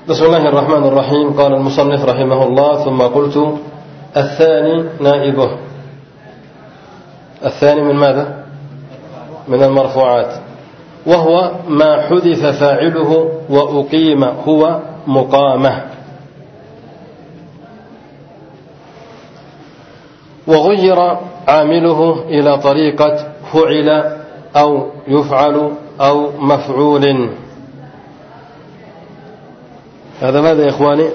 بسم الله الرحمن الرحيم. قال المصنف رحمه الله: ثم قلت الثاني نائبه. الثاني من ماذا؟ من المرفوعات، وهو ما حذف فاعله وأقيم هو مقامه، وغير عامله إلى طريقة فعل أو يفعل أو مفعول. هذا ماذا يا إخواني؟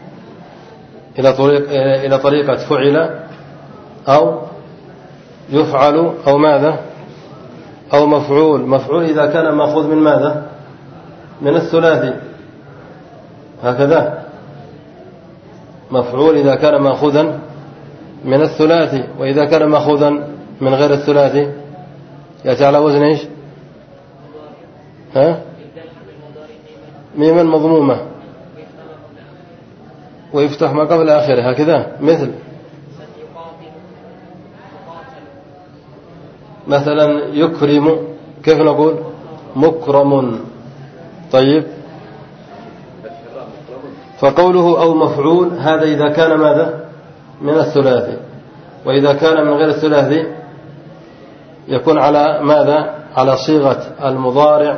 إلى طريقة فعل أو يفعل أو ماذا؟ أو مفعول. مفعول إذا كان مأخوذ من ماذا؟ من الثلاثي، هكذا. مفعول إذا كان مأخوذا من الثلاثي، وإذا كان مأخوذا من غير الثلاثي يأتي على وزن إيش؟ ميما مضمومة ويفتح ما قبل آخره، هكذا. مثلا يكرم، كيف نقول؟ مكرم. طيب، فقوله أو مفعول هذا إذا كان ماذا؟ من الثلاثي. وإذا كان من غير الثلاثي يكون على ماذا؟ على صيغة المضارع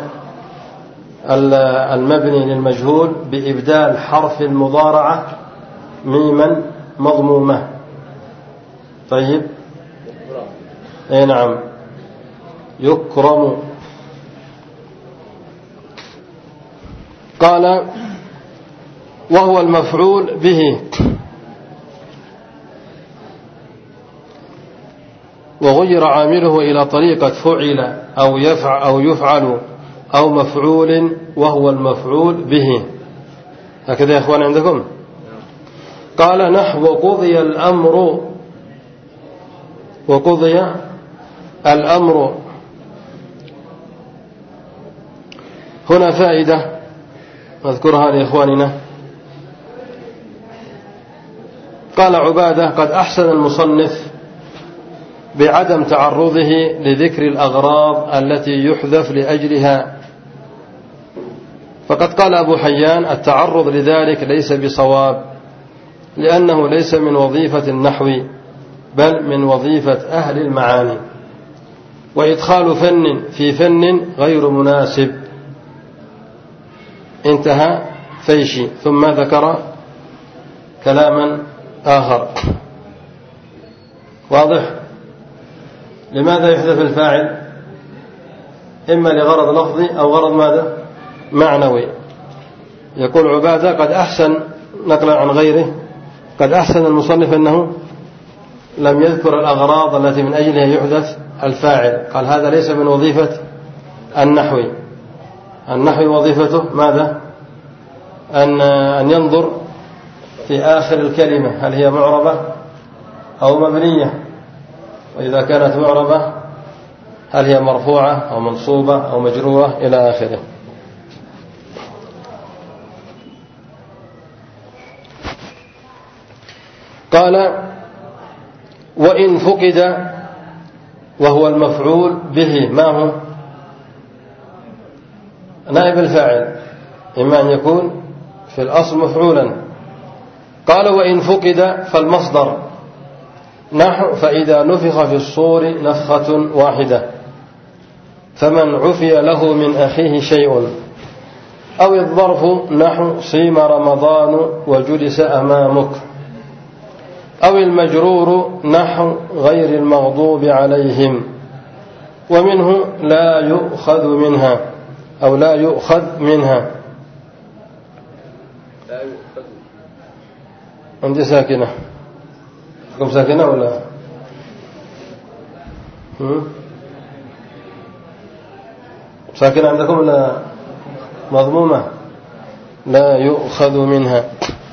المبني للمجهول بإبدال حرف المضارعة ميما مضمومة. طيب، أي نعم، يكرم. قال: وهو المفعول به، وغير عامله إلى طريقة فعل أو يفعل أو مفعول، وهو المفعول به. هكذا يا إخوان عندكم؟ قال: نحو قضي الأمر. وقضي الأمر هنا فائدة نذكرها لإخواننا. قال عبادة: قد أحسن المصنف بعدم تعرضه لذكر الأغراض التي يحذف لأجلها، فقد قال أبو حيان: التعرض لذلك ليس بصواب، لأنه ليس من وظيفة النحو، بل من وظيفة أهل المعاني، وإدخال فن في فن غير مناسب. انتهى فيشي. ثم ذكر كلاما آخر. واضح؟ لماذا يحذف الفاعل؟ إما لغرض لفظي أو غرض ماذا؟ معنوي. يقول عبادة: قد أحسن، نقلا عن غيره، قد أحسن المصنف أنه لم يذكر الأغراض التي من أجلها يحذف الفاعل. قال: هذا ليس من وظيفة النحوي. النحوي وظيفته ماذا؟ أن ينظر في آخر الكلمة هل هي معربة أو مبنية، وإذا كانت معربة هل هي مرفوعة أو منصوبة أو مجرورة إلى آخره. قال: وإن فقد، وهو المفعول به، ما هو؟ نائب الفاعل، إما أن يكون في الأصل مفعولا. قال: وإن فقد فالمصدر، نحو فإذا نفخ في الصور نفخة واحدة، فمن عفي له من أخيه شيء. أو الظرف، نحو صيم رمضان وجلس أمامك. أو المجرور، نحو غير المغضوب عليهم. ومنه لا يؤخذ منها، أو لا يؤخذ منها. عندي ساكنة، عندكم ساكنة ولا؟ ساكنة عندكم ولا مضمومة؟ لا يؤخذ منها.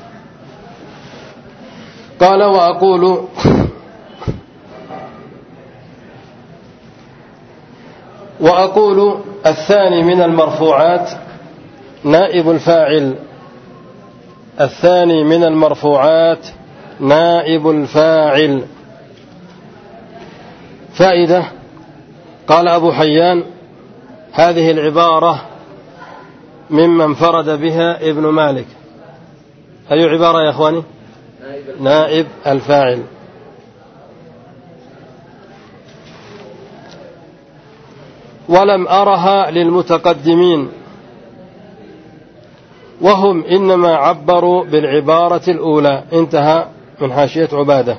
قال: وأقول الثاني من المرفوعات نائب الفاعل. الثاني من المرفوعات نائب الفاعل. فائدة. قال أبو حيان: هذه العبارة ممن انفرد بها ابن مالك. أي عبارة يا أخواني؟ نائب الفاعل. ولم أرها للمتقدمين وهم إنما عبروا بالعبارة الأولى. انتهى من حاشية عبادة.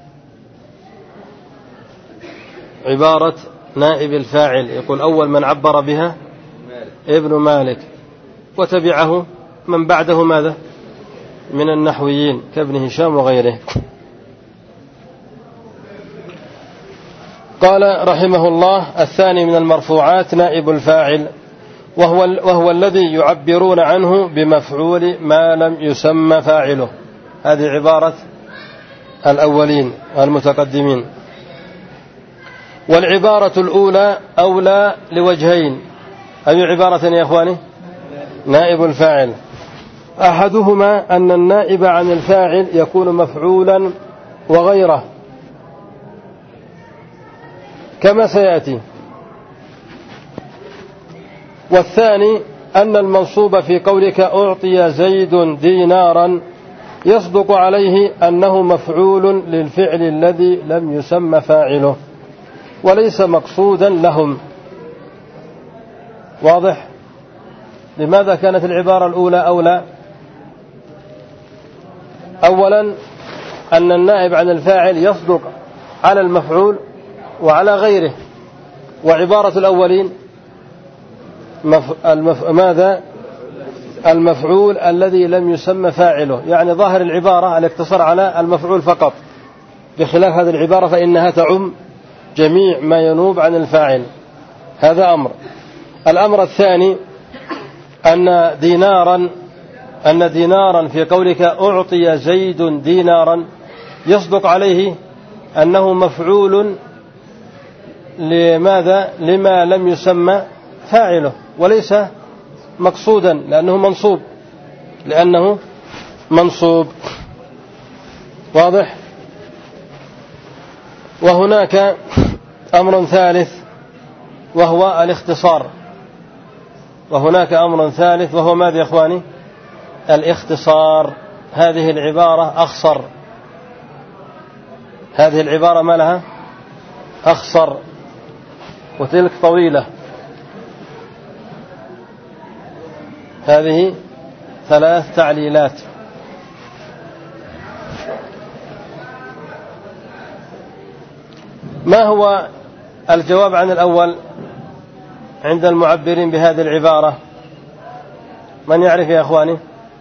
عبارة نائب الفاعل يقول أول من عبر بها ابن مالك، وتبعه من بعده ماذا؟ من النحويين كابن هشام وغيره. قال رحمه الله: الثاني من المرفوعات نائب الفاعل، وهو الذي يعبرون عنه بمفعول ما لم يسمى فاعله. هذه عبارة الأولين المتقدمين. والعبارة الأولى أولى لوجهين. أي عبارة يا إخواني؟ نائب الفاعل. أحدهما أن النائب عن الفاعل يكون مفعولا وغيره كما سيأتي. والثاني أن المنصوب في قولك أعطي زيد دينارا يصدق عليه أنه مفعول للفعل الذي لم يسمى فاعله وليس مقصودا لهم. واضح؟ لماذا كانت العبارة الأولى أولى؟ أولا أن النائب عن الفاعل يصدق على المفعول وعلى غيره، وعبارة الأولين ماذا؟ المفعول الذي لم يسمى فاعله، يعني ظاهر العبارة الاقتصار على المفعول فقط، بخلاف هذه العبارة فإنها تعم جميع ما ينوب عن الفاعل. هذا أمر. الأمر الثاني أن دينارا في قولك أعطي زيد دينارا يصدق عليه أنه مفعول لماذا؟ لما لم يسمى فاعله وليس مقصودا لأنه منصوب. واضح؟ وهناك أمر ثالث وهو الاختصار. وهو ماذا يا إخواني؟ الاختصار. هذه العبارة أخصر. هذه العبارة ما لها؟ أخصر، وتلك طويلة. هذه 3 تعليلات. ما هو الجواب عن الأول عند المعبرين بهذه العبارة؟ من يعرف يا أخواني؟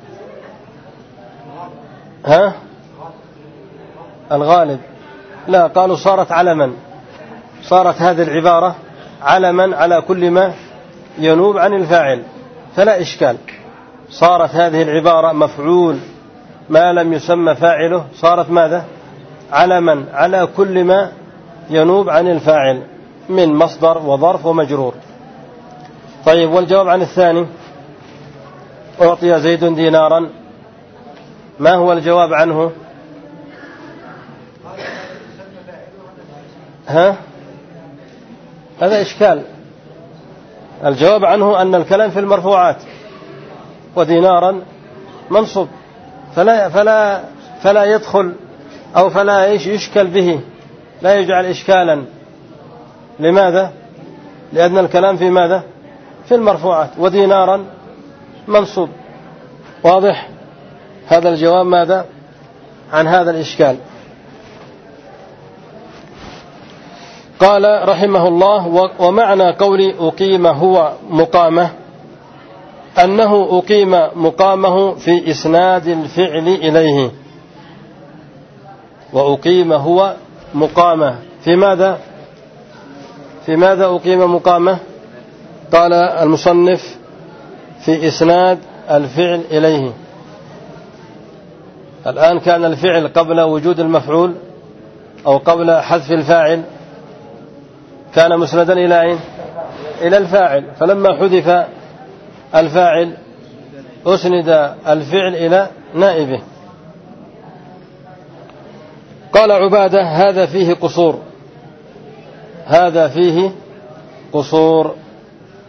الغالب. لا، قالوا صارت علما. صارت هذه العبارة علما على كل ما ينوب عن الفاعل، فلا إشكال. صارت هذه العبارة مفعول ما لم يسمى فاعله، صارت ماذا؟ علما على كل ما ينوب عن الفاعل من مصدر وظرف ومجرور. طيب، والجواب عن الثاني أعطي زيد دينارا، ما هو الجواب عنه؟ هذا إشكال. الجواب عنه أن الكلام في المرفوعات، ودينارا منصب، فلا يدخل أو فلا يشكل به، لا يجعل إشكالا. لماذا؟ لأن الكلام في ماذا؟ في المرفوعات، ودينارا منصوب. واضح؟ هذا الجواب ماذا عن هذا الإشكال. قال رحمه الله: ومعنى قولي أقيم هو مقامه أنه أقيم مقامه في إسناد الفعل إليه. وأقيم هو مقامه في ماذا؟ في ماذا أقيم مقامه؟ قال المصنف: في إسناد الفعل إليه. الآن كان الفعل قبل وجود المفعول أو قبل حذف الفاعل كان مسندا إلى أين؟ إلى الفاعل، فلما حذف الفاعل أسند الفعل إلى نائبه. قال عبادة: هذا فيه قصور. هذا فيه قصور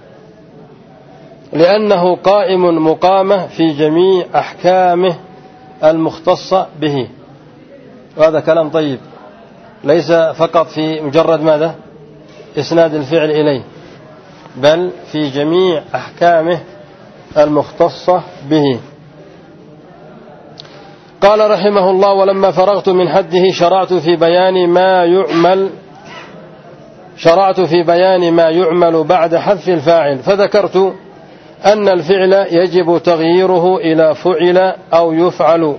لأنه قائم مقامه في جميع أحكامه المختصة به. وهذا كلام طيب، ليس فقط في مجرد ماذا إسناد الفعل إليه، بل في جميع أحكامه المختصة به. قال رحمه الله: ولما فرغت من حده شرعت في بيان ما يعمل بعد حذف الفاعل، فذكرت أن الفعل يجب تغييره إلى فعل أو يفعل،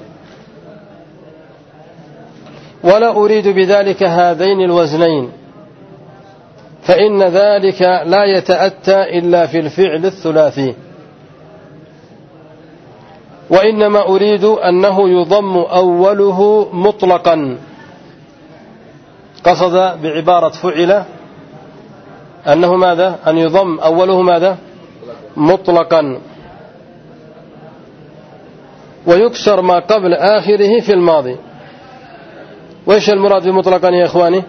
ولا أريد بذلك هذين الوزنين، فإن ذلك لا يتأتى إلا في الفعل الثلاثي، وإنما أريد أنه يضم أوله مطلقا. قصد بعبارة فعل أنه ماذا؟ أن يضم أوله ماذا؟ مطلقا، ويكسر ما قبل آخره في الماضي. وإيش المراد بمطلقا يا إخواني؟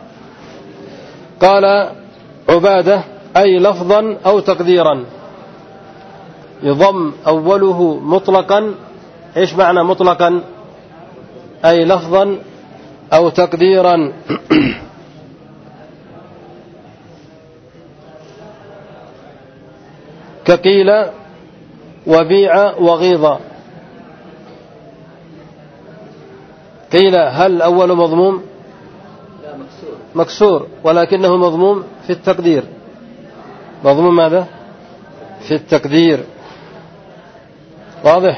قال عبادة: أي لفظا أو تقديرا. يضم أوله مطلقا. إيش معنى مطلقا؟ أي لفظا أو تقديرا. كقيل وبيع وغيظ. قيل هل الأول مضموم؟ لا، مكسور، ولكنه مضموم في التقدير. مضموم ماذا؟ في التقدير. واضح؟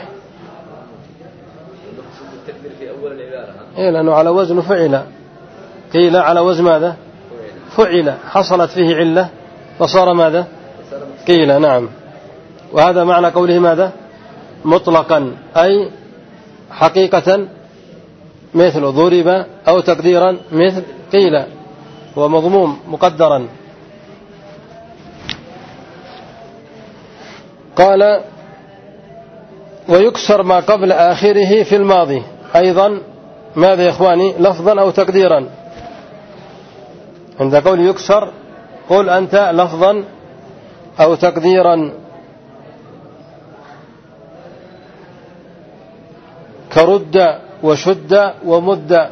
التقدير في أول العبارة. إيه، لأنه على وزن فعل. قيل على وزن ماذا؟ فعل، حصلت فيه علة فصار ماذا؟ قيل. نعم. وهذا معنى قوله ماذا؟ مطلقا، أي حقيقة مثل ضرب، أو تقديرا مثل قيل، هو مضموم مقدرا. قال: ويكسر ما قبل آخره في الماضي. أيضا ماذا يا إخواني؟ لفظا أو تقديرا. عند قول يكسر قل أنت لفظا أو تقديرا. كرد وشد ومد.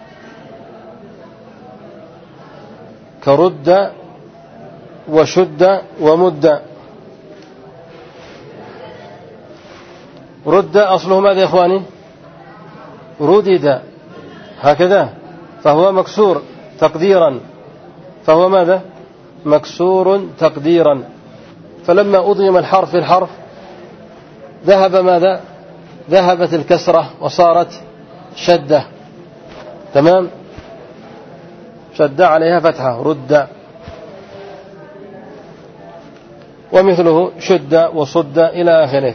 كرد وشد ومد. رد أصله ماذا يا إخواني؟ ردد، هكذا، فهو مكسور تقديرا. فهو ماذا؟ مكسور تقديرا. فلما أضيم الحرف في الحرف ذهب ماذا؟ ذهبت الكسرة وصارت شدة. تمام؟ شد عليها فتحة، رد. ومثله شد وصد إلى آخره.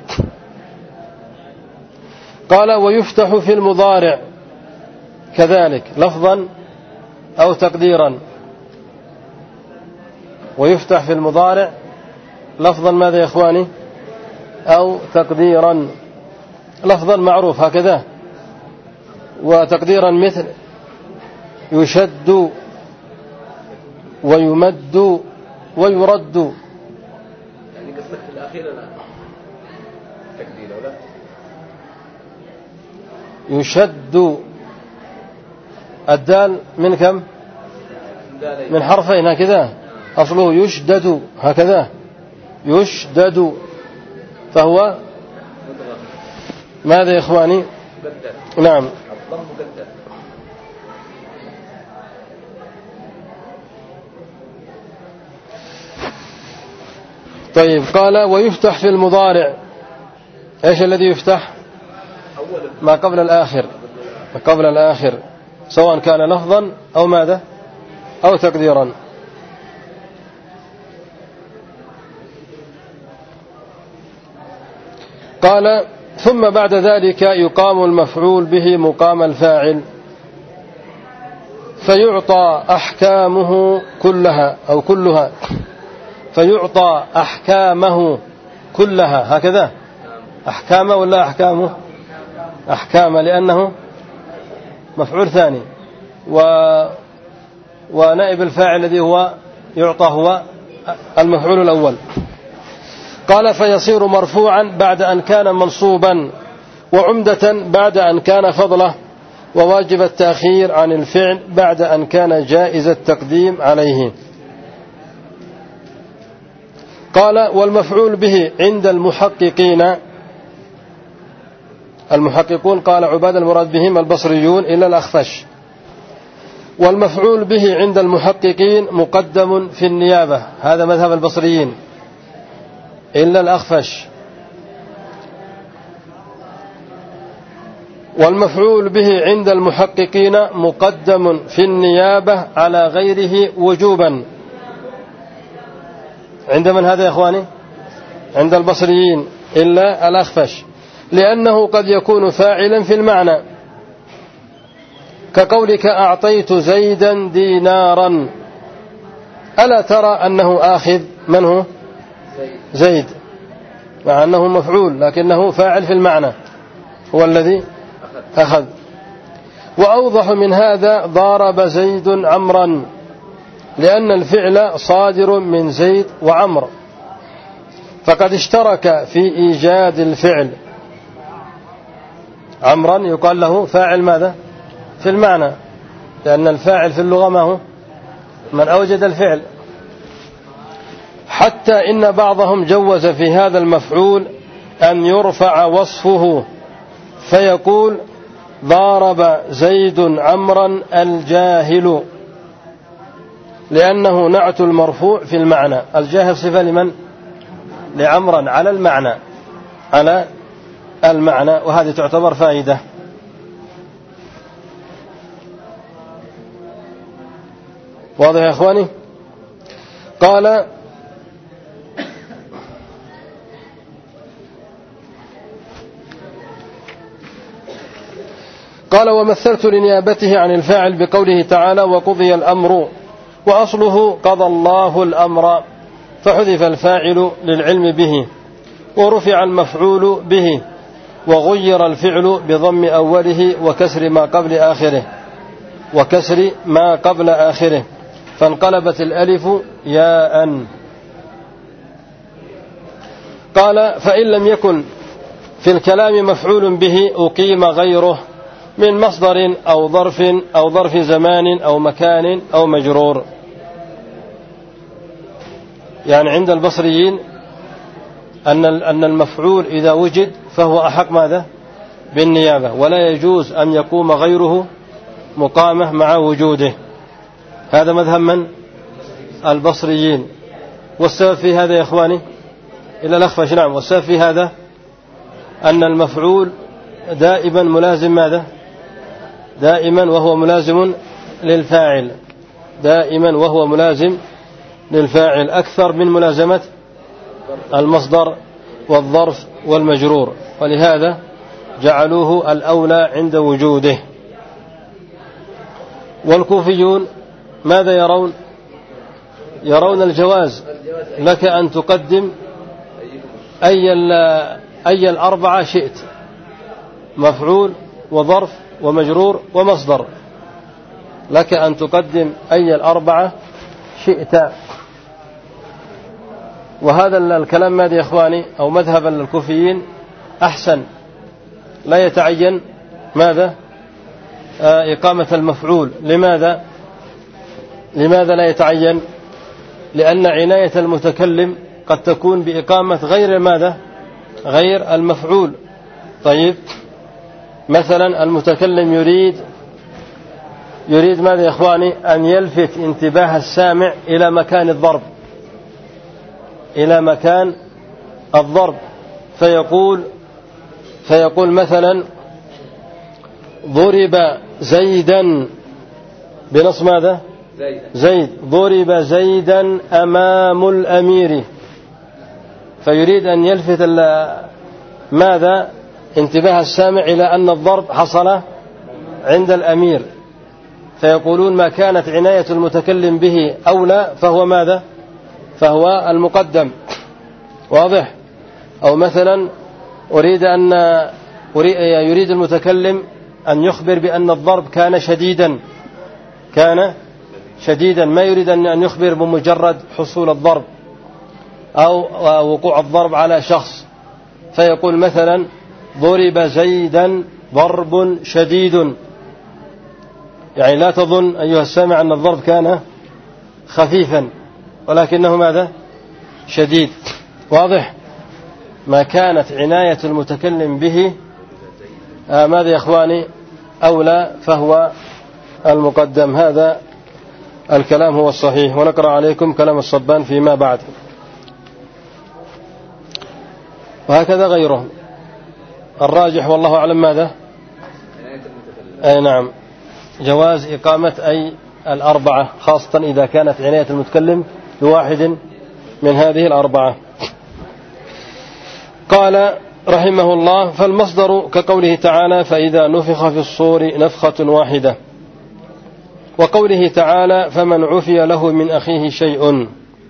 قال: ويفتح في المضارع كذلك لفظا أو تقديرا. ويفتح في المضارع لفظا ماذا يا إخواني؟ أو تقديرا. لفظا معروف هكذا، وتقديرا مثل يشد ويمد ويرد. يعني قصدك في الأخير لا تقدير ولا؟ يشد الدال من كم؟ من حرفين هكذا، أصله يشدد هكذا، يشدد، فهو ماذا يا إخواني؟ نعم، الضم مقدر. طيب. قال: ويفتح في المضارع. ايش الذي يفتح؟ ما قبل الآخر. ما قبل الآخر، سواء كان لفظا أو ماذا؟ أو تقديرا. قال: ثم بعد ذلك يقام المفعول به مقام الفاعل، فيعطى أحكامه كلها أو كلها. فيعطى أحكامه كلها، هكذا. أحكامه ولا أحكامه؟ أحكام، لأنه مفعول ثاني، ونائب الفاعل الذي هو يعطى هو المفعول الأول. قال: فيصير مرفوعا بعد أن كان منصوبا، وعمدة بعد أن كان فضله، وواجب التأخير عن الفعل بعد أن كان جائز التقديم عليه. قال والمفعول به عند المحققون قال عباد المراد بهم البصريون إلا الأخفش. والمفعول به عند المحققين مقدم في النيابة، هذا مذهب البصريين إلا الأخفش. والمفعول به عند المحققين مقدم في النيابة على غيره وجوبا. عند من هذا يا إخواني؟ عند البصريين إلا الأخفش، لأنه قد يكون فاعلا في المعنى، كقولك أعطيت زيدا دينارا، ألا ترى أنه آخذ؟ من هو؟ زيد، مع أنه مفعول لكنه فاعل في المعنى، هو الذي أخذ. وأوضح من هذا ضارب زيد عمرا، لأن الفعل صادر من زيد وعمر، فقد اشترك في إيجاد الفعل. عمرا يقال له فاعل ماذا؟ في المعنى، لأن الفاعل في اللغة ما هو؟ من أوجد الفعل. حتى إن بعضهم جوز في هذا المفعول أن يرفع وصفه فيقول ضارب زيد عمرا الجاهل، لأنه نعت المرفوع في المعنى. الجاهل صفة لمن؟ لعمرا على المعنى، وهذه تعتبر فائدة. واضح يا إخواني؟ قال ومثلت لنيابته عن الفاعل بقوله تعالى وقضي الأمر، وأصله قضى الله الأمر، فحذف الفاعل للعلم به، ورفع المفعول به، وغير الفعل بضم أوله وكسر ما قبل آخره، فانقلبت الألف ياء. قال فإن لم يكن في الكلام مفعول به أقيم غيره من مصدر أو ظرف زمان أو مكان أو مجرور. يعني عند البصريين أن المفعول إذا وجد فهو أحق ماذا؟ بالنيابة، ولا يجوز أن يقوم غيره مقامة مع وجوده. هذا مذهب من؟ البصريين. والسبب في هذا يا إخواني إلى الأخفش، نعم، والسبب في هذا أن المفعول دائما ملازم ماذا؟ دائما وهو ملازم للفاعل، دائما وهو ملازم للفاعل أكثر من ملازمة المصدر والظرف والمجرور، ولهذا جعلوه الأولى عند وجوده. والكوفيون ماذا يرون؟ يرون الجواز، لك أن تقدم أي الأربعة شئت، مفعول وظرف ومجرور ومصدر، لك أن تقدم أي الأربعة شئت. وهذا الكلام ماذا يا إخواني؟ أو مذهب الكوفيين أحسن، لا يتعين ماذا؟ إقامة المفعول. لماذا لا يتعين؟ لأن عناية المتكلم قد تكون بإقامة غير ماذا؟ غير المفعول. طيب مثلا المتكلم يريد ماذا يا إخواني؟ أن يلفت انتباه السامع إلى مكان الضرب، فيقول مثلا ضرب زيدا بنص ماذا؟ زيد، ضرب زيدا أمام الأمير، فيريد أن يلفت ماذا؟ انتباه السامع إلى أن الضرب حصل عند الأمير، فيقولون ما كانت عناية المتكلم به أولى فهو ماذا؟ فهو المقدم. واضح؟ أو مثلا يريد المتكلم أن يخبر بأن الضرب كان شديدا، ما يريد أن يخبر بمجرد حصول الضرب أو وقوع الضرب على شخص، فيقول مثلا ضرب زيدا ضرب شديد، يعني لا تظن أيها السامع أن الضرب كان خفيفا، ولكنه ماذا؟ شديد. واضح؟ ما كانت عناية المتكلم به ماذا يا إخواني؟ أولى، فهو المقدم. هذا الكلام هو الصحيح. ونقرأ عليكم كلام الصبان فيما بعد. وهكذا غيره. الراجح والله أعلم ماذا؟ أي نعم، جواز إقامة أي الأربعة، خاصة إذا كانت عناية المتكلم بواحد من هذه الأربعة. قال رحمه الله: فالمصدر كقوله تعالى: فإذا نفخ في الصور نفخة واحدة، وقوله تعالى: فمن عفي له من أخيه شيء.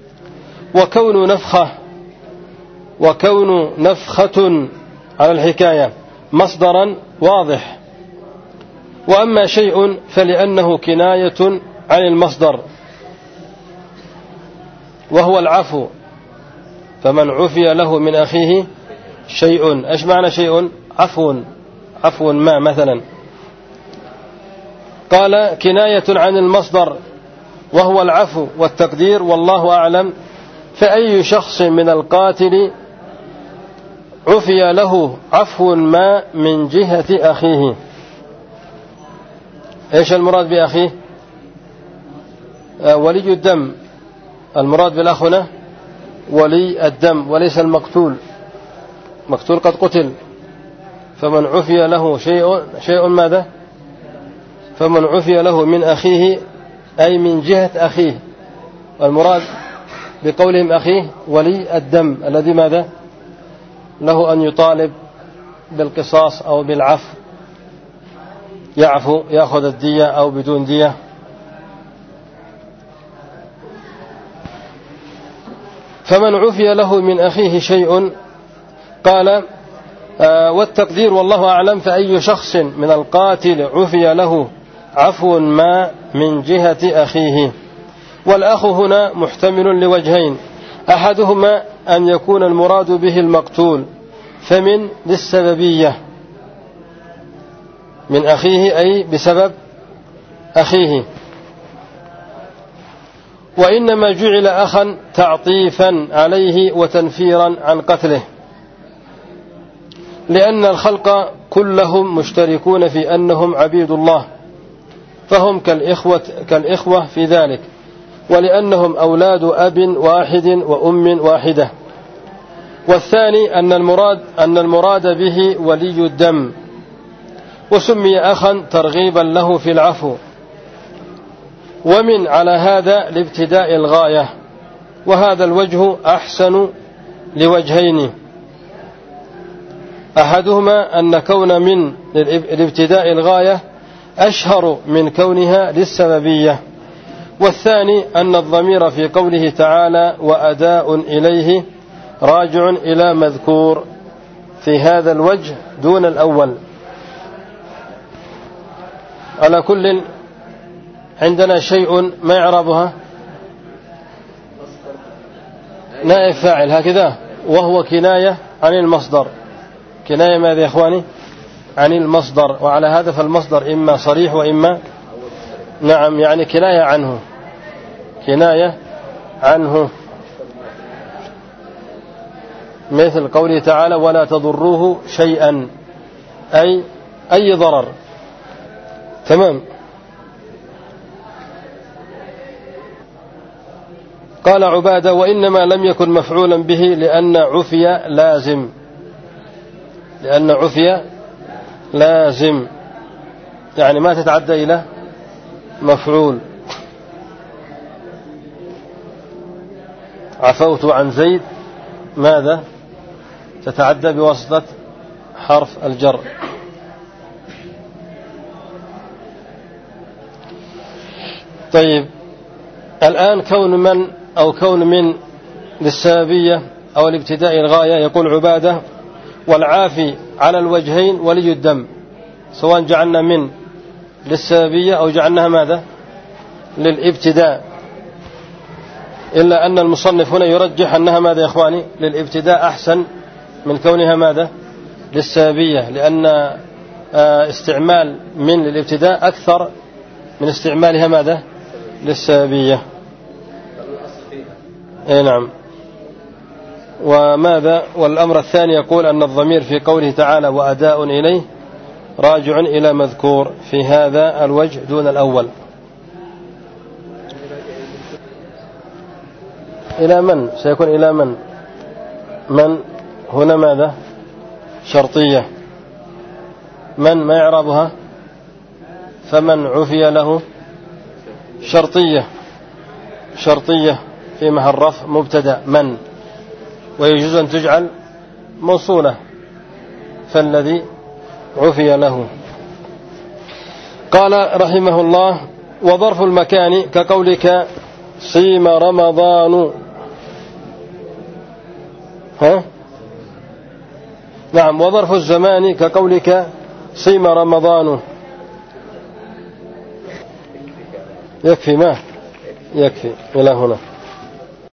وكون نفخة على الحكاية مصدرا واضح. وأما شيء فلأنه كناية عن المصدر وهو العفو. فمن عفي له من أخيه شيء، إيش معنى شيء؟ عفو ما مثلا. قال: كناية عن المصدر وهو العفو، والتقدير والله أعلم. فأي شخص من القاتل عفي له عفو ما من جهة أخيه. إيش المراد بأخيه؟ ولي الدم. المراد بالأخ هنا ولي الدم وليس المقتول. مقتول قد قتل. فمن عفي له شيء ماذا؟ فمن عفي له من أخيه أي من جهة أخيه. والمراد بقولهم أخيه ولي الدم الذي ماذا؟ له أن يطالب بالقصاص أو بالعفو، يعفو يأخذ الدية أو بدون دية. فمن عفي له من أخيه شيء. قال: والتقدير والله أعلم. فأي شخص من القاتل عفي له عفو ما من جهة أخيه. والأخ هنا محتمل لوجهين: أحدهما أن يكون المراد به المقتول، فمن للسببية من أخيه أي بسبب أخيه. وإنما جعل أخا تعطيفا عليه وتنفيرا عن قتله، لأن الخلق كلهم مشتركون في أنهم عبيد الله، فهم كالإخوة في ذلك، ولأنهم أولاد أب واحد وأم واحدة. والثاني أن المراد به ولي الدم، وسمي أخا ترغيبا له في العفو. ومن على هذا لابتداء الغاية، وهذا الوجه أحسن لوجهين: أحدهما أن كون من لابتداء الغاية أشهر من كونها للسببية. والثاني أن الضمير في قوله تعالى: وأداء إليه راجع إلى مذكور في هذا الوجه دون الأول. على كل عندنا شيء ما يعربها نائب فاعل هكذا، وهو كناية عن المصدر. كناية ماذا يا إخواني؟ عن المصدر. وعلى هذا فالمصدر إما صريح وإما نعم، يعني كناية عنه، كناية عنه، مثل قوله تعالى: ولا تضروه شيئا، أي ضرر. تمام. قال عبادة: وإنما لم يكن مفعولا به لأن عفية لازم. لأن عفية لازم يعني ما تتعدى إلى مفعول. عفوت عن زيد ماذا؟ تتعدى بواسطة حرف الجر. طيب، الآن كون من أو كون من للسببية أو الابتداء الغاية. يقول عبادة: والعافي على الوجهين ولي الدم، سواء جعلنا من للسببية أو جعلناها ماذا؟ للابتداء. إلا أن المصنف هنا يرجح أنها ماذا يا إخواني؟ للابتداء أحسن من كونها ماذا؟ للسببية، لأن استعمال من للابتداء أكثر من استعمالها ماذا للسببية. أي نعم. وماذا؟ والأمر الثاني يقول أن الضمير في قوله تعالى وأداء إليه راجع إلى مذكور في هذا الوجه دون الأول. إلى من سيكون؟ إلى من؟ من هنا ماذا؟ شرطية. من ما إعرابها؟ فمن عفي له شرطية. شرطية في محل رفع مبتدأ من، ويجوز أن تجعل موصولة، فالذي عفي له. قال رحمه الله وظرف المكان كقولك صيم رمضان. نعم. وظرف الزمان كقولك صيم رمضان. يكفي ما يكفي إلى هنا.